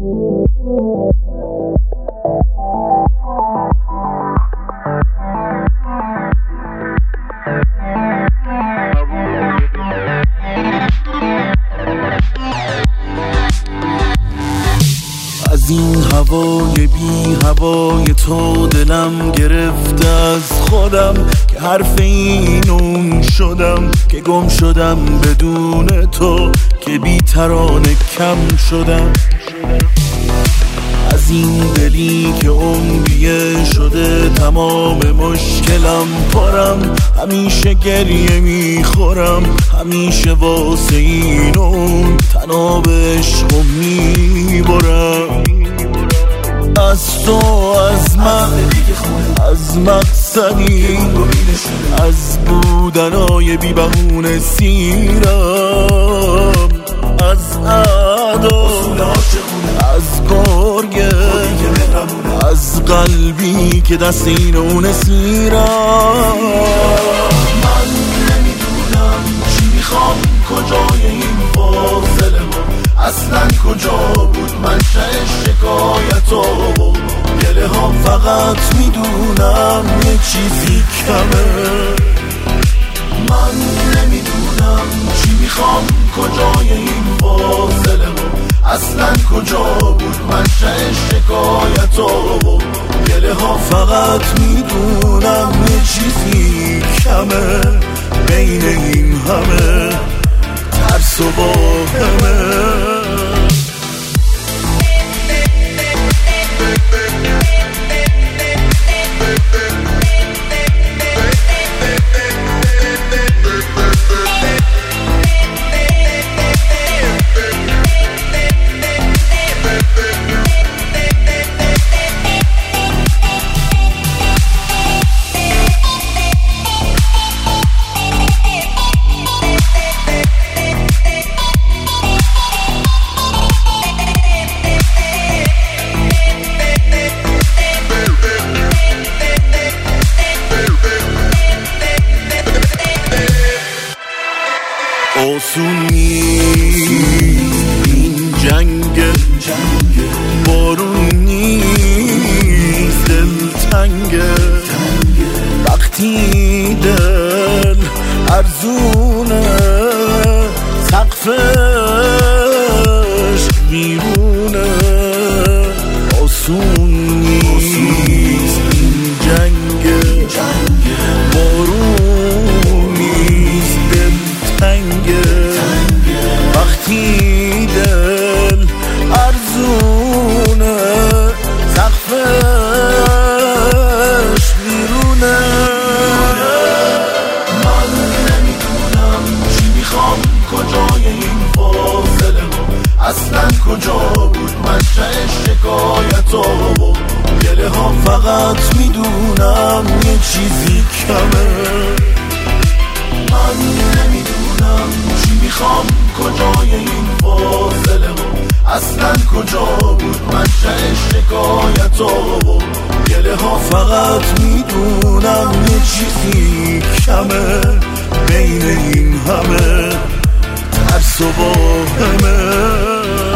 از این هوای بی هوای تو دلم گرفته از خودم، که حرف اینون شدم، که گم شدم بدون تو، که بی ترانه کم شدم. از این دلی که عمریه شده تمام مشکلم پرم، همیشه گریه میخورم، همیشه واسه این اون تناب عشقو میبرم. از تو، از من، از مقصدی، از بودنای بی بهونه سیرم، از اعدا، از گرگه، از قلبی که دست این اون سیرم. من نمیدونم چی میخوام، کجای این فاصله ما اصلا کجا بود منشأ شکایتو، گله ها فقط میدونم یه چیزی کمه. من نمیدونم چی میخوام، کجای این فاصله ما اصلا کجا بود منشأ شکایتو، گله ها فقط میدونم یه چیزی کمه بین این همه ترس و واهمه. آسون نیست این جنگ، بارون نیست دلتنگه، وقتی دل ارزونه سقفش بیرونه. آسون نیست این جنگ، بارون نیست دلتنگه، وقتی دل ارزونه سقفش بیرونه. من نمیدونم چی میخوام، کجای این فاصله ما اصلا کجا بود منشأ شکایتو، گله ها فقط میدونم یه چیزی کمه. من نمیدونم چی میخوام، کجای این فاصله ما اصلا کجا بود منشأ شکایتو، گله ها فقط میدونم یه چیزی کمه بین این همه ترس و واهمه.